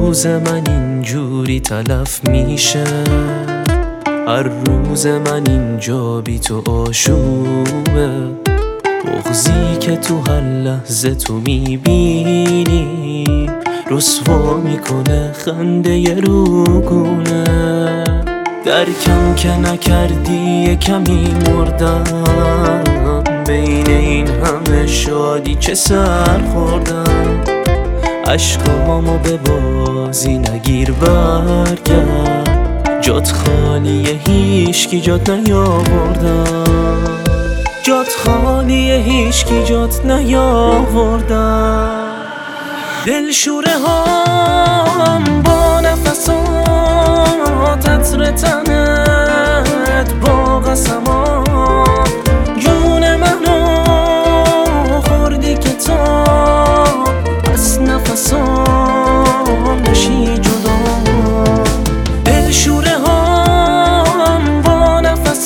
روز من اینجوری تلف میشه، هر روز من اینجا بی تو آشوبه. بغضی که تو هر لحظه تو میبینی رسوا میکنه خنده ی روگونه. درکم که نکردی یه کمی مردم، بین این همه شادی چه سر خوردم. عشقامو به بازی نگیر برگرد، جات خالیه هیچکی جات نیاوردم، جات خالیه هیچکی جات نیاوردم. دلشوره هم با نفسات عطر تنت با قسمات جون منو خوردی که تا از نفسام نشی جدا. دلشوره هم با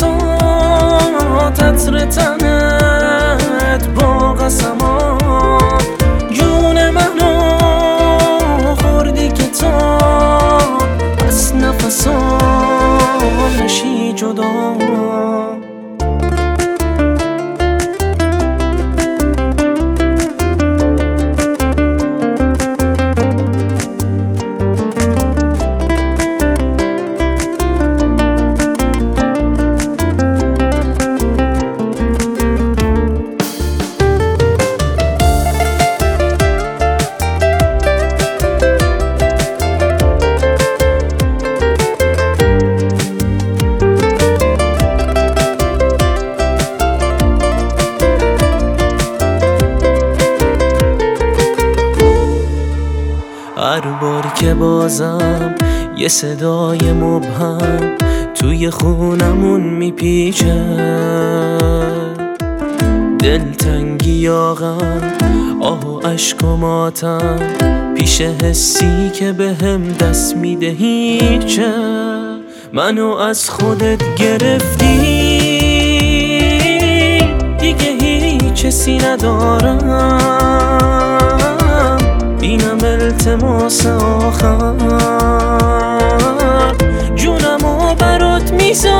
نفسات عطر تنت با قسمات جون منو خوردی که تا از نفسام نشی جدا. هر بار که بازم یه صدای مبهم توی خونمون میپیچه، دلتنگی یا غم آه و عشق و ماتم پیش حسی که بهم دست میده هیچه. منو از خودت گرفتی دیگه هیچ حسی ندارم، اینم التماس آخر جونمو برات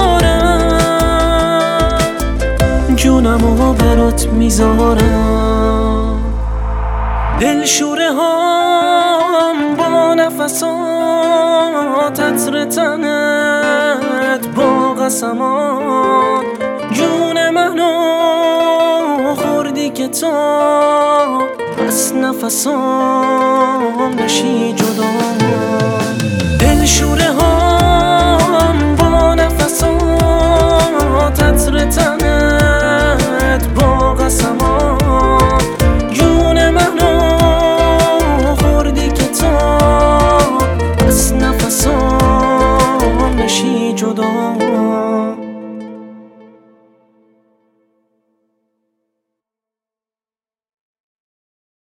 میذارم، جونمو برات میذارم. دلشوره هم با نفسات عطر تنت با قسمات جون منو خوردی که تا از نفسام نشی جدا. دلشوره